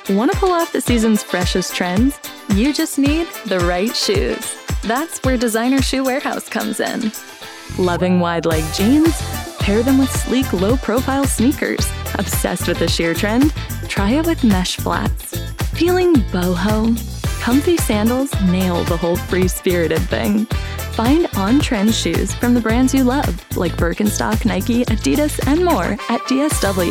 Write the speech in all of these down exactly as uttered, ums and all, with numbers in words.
Want to pull off the season's freshest trends? You just need the right shoes. That's where Designer Shoe Warehouse comes in. Loving wide-leg jeans? Pair them with sleek, low-profile sneakers. Obsessed with the sheer trend? Try it with mesh flats. Feeling boho? Comfy sandals nail the whole free-spirited thing. Find on-trend shoes from the brands you love, like Birkenstock, Nike, Adidas, and more at D S W.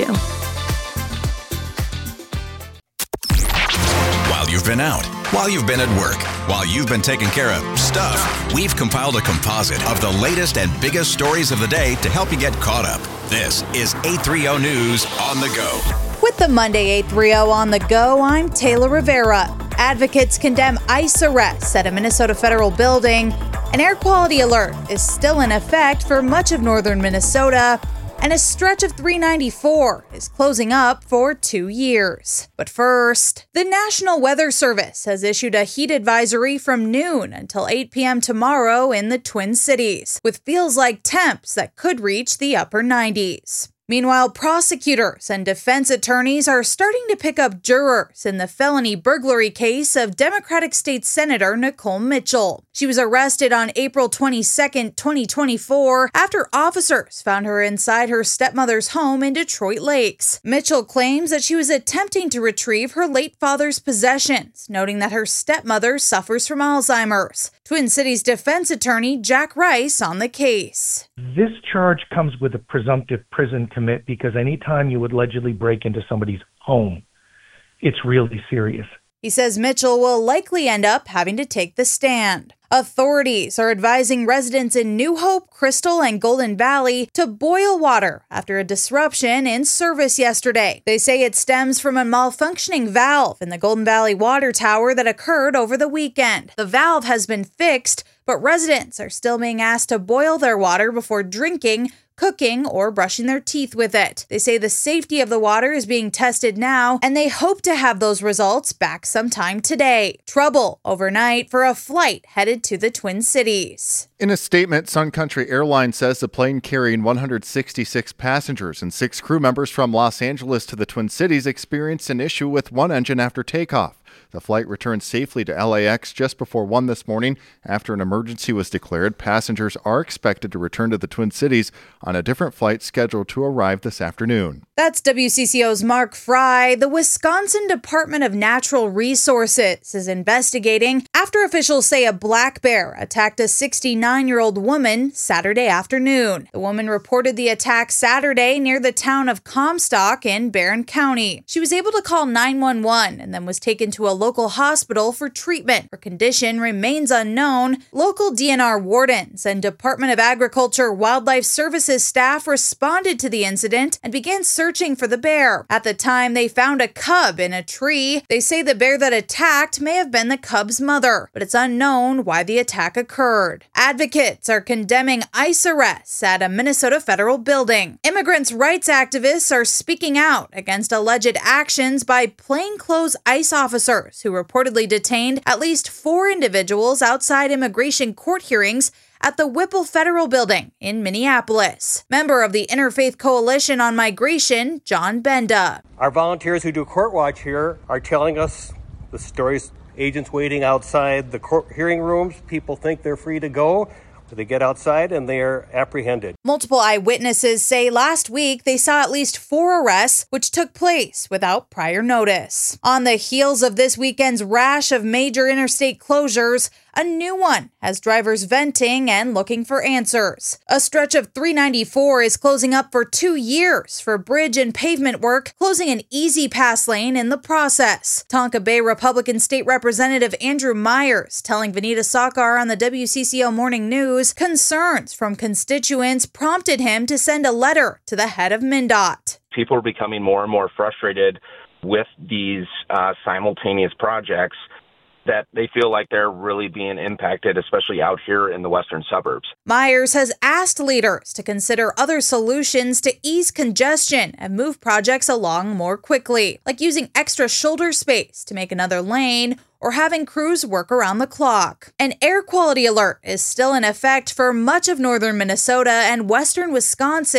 While you've been out, while you've been at work, while you've been taking care of stuff, we've compiled a composite of the latest and biggest stories of the day to help you get caught up. This is eight thirty News on the Go. With the Monday eight thirty on the Go, I'm Taylor Rivera. Advocates condemn ICE arrests at a Minnesota federal building. An air quality alert is still in effect for much of northern Minnesota, and a stretch of three ninety-four is closing up for two years. But first, the National Weather Service has issued a heat advisory from noon until eight p.m. tomorrow in the Twin Cities, with feels-like temps that could reach the upper nineties. Meanwhile, prosecutors and defense attorneys are starting to pick up jurors in the felony burglary case of Democratic State Senator Nicole Mitchell. She was arrested on April twenty-second, twenty twenty-four, after officers found her inside her stepmother's home in Detroit Lakes. Mitchell claims that she was attempting to retrieve her late father's possessions, noting that her stepmother suffers from Alzheimer's. Twin Cities defense attorney Jack Rice on the case. This charge comes with a presumptive prison commit because anytime you would allegedly break into somebody's home, it's really serious. He says Mitchell will likely end up having to take the stand. Authorities are advising residents in New Hope, Crystal, and Golden Valley to boil water after a disruption in service yesterday. They say it stems from a malfunctioning valve in the Golden Valley water tower that occurred over the weekend. The valve has been fixed, but residents are still being asked to boil their water before drinking, cooking, or brushing their teeth with it. They say the safety of the water is being tested now, and they hope to have those results back sometime today. Trouble overnight for a flight headed to the Twin Cities. In a statement, Sun Country Airlines says the plane carrying one hundred sixty-six passengers and six crew members from Los Angeles to the Twin Cities experienced an issue with one engine after takeoff. The flight returned safely to L A X just before one this morning after an emergency was declared. Passengers are expected to return to the Twin Cities on a different flight scheduled to arrive this afternoon. That's W C C O's Mark Fry. The Wisconsin Department of Natural Resources is investigating after officials say a black bear attacked a sixty-nine-year-old woman Saturday afternoon. The woman reported the attack Saturday near the town of Comstock in Barron County. She was able to call nine one one and then was taken to a local hospital for treatment. Her condition remains unknown. Local D N R wardens and Department of Agriculture Wildlife Services staff responded to the incident and began searching for the bear. At the time, they found a cub in a tree. They say the bear that attacked may have been the cub's mother, but it's unknown why the attack occurred. Advocates are condemning ICE arrests at a Minnesota federal building. Immigrants' rights activists are speaking out against alleged actions by plainclothes ICE officers who reportedly detained at least four individuals outside immigration court hearings at the Whipple Federal Building in Minneapolis. Member of the Interfaith Coalition on Migration, John Benda. Our volunteers who do court watch here are telling us the stories. Agents waiting outside the court hearing rooms. People think they're free to go. They get outside and they are apprehended. Multiple eyewitnesses say last week they saw at least four arrests, which took place without prior notice. On the heels of this weekend's rash of major interstate closures, a new one has drivers venting and looking for answers. A stretch of three ninety-four is closing up for two years for bridge and pavement work, closing an easy pass lane in the process. Tonka Bay Republican State Representative Andrew Myers telling Vanita Sakar on the W C C O Morning News concerns from constituents prompted him to send a letter to the head of MnDOT. People are becoming more and more frustrated with these uh, simultaneous projects that they feel like they're really being impacted, especially out here in the western suburbs. Myers has asked leaders to consider other solutions to ease congestion and move projects along more quickly, like using extra shoulder space to make another lane or having crews work around the clock. An air quality alert is still in effect for much of northern Minnesota and western Wisconsin,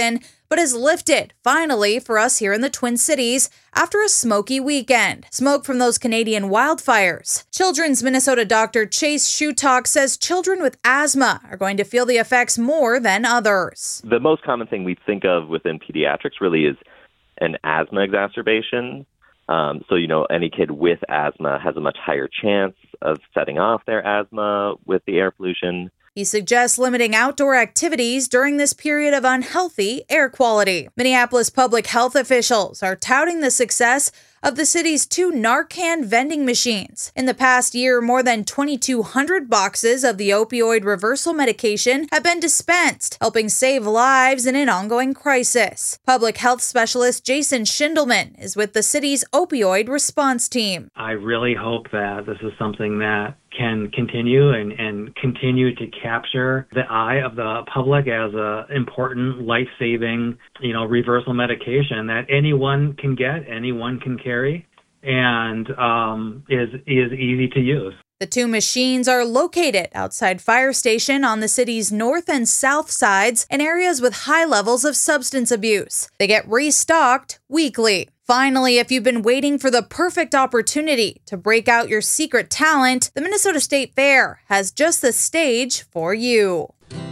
but has lifted, finally, for us here in the Twin Cities after a smoky weekend. Smoke from those Canadian wildfires. Children's Minnesota doctor Chase Shutok says children with asthma are going to feel the effects more than others. The most common thing we think of within pediatrics really is an asthma exacerbation. Um, so, you know, any kid with asthma has a much higher chance of setting off their asthma with the air pollution. He suggests limiting outdoor activities during this period of unhealthy air quality. Minneapolis public health officials are touting the success of the city's two Narcan vending machines. In the past year, more than twenty-two hundred boxes of the opioid reversal medication have been dispensed, helping save lives in an ongoing crisis. Public health specialist Jason Schindelman is with the city's opioid response team. I really hope that this is something that can continue and, and continue to capture the eye of the public as a important life-saving, you know, reversal medication that anyone can get, anyone can carry, and um, is is easy to use. The two machines are located outside Fire Station on the city's north and south sides in areas with high levels of substance abuse. They get restocked weekly. Finally, if you've been waiting for the perfect opportunity to break out your secret talent, the Minnesota State Fair has just the stage for you.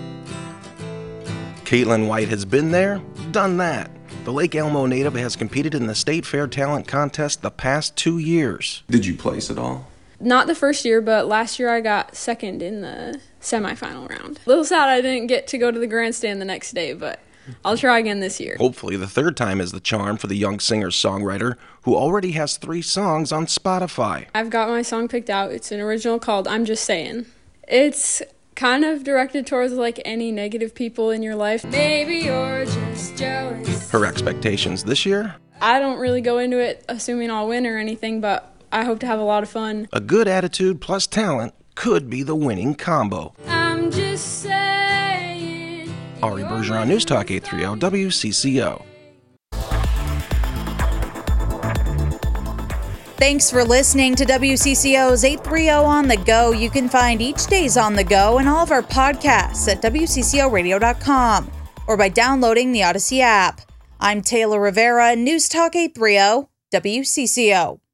Caitlin White has been there, done that. The Lake Elmo native has competed in the State Fair Talent Contest the past two years. Did you place at all? Not the first year, but last year I got second in the semifinal round. A little sad I didn't get to go to the grandstand the next day, but I'll try again this year. Hopefully the third time is the charm for the young singer-songwriter who already has three songs on Spotify. I've got my song picked out. It's an original called I'm Just Saying. It's kind of directed towards like any negative people in your life. Maybe you're just jealous. Her expectations this year? I don't really go into it assuming I'll win or anything, but I hope to have a lot of fun. A good attitude plus talent could be the winning combo. I'm just saying. Ari Bergeron, News Talk eight thirty W C C O. Thanks for listening to W C C O's eight thirty On the Go. You can find each day's On the Go and all of our podcasts at W C C O radio dot com or by downloading the Odyssey app. I'm Taylor Rivera, News Talk eight thirty W C C O.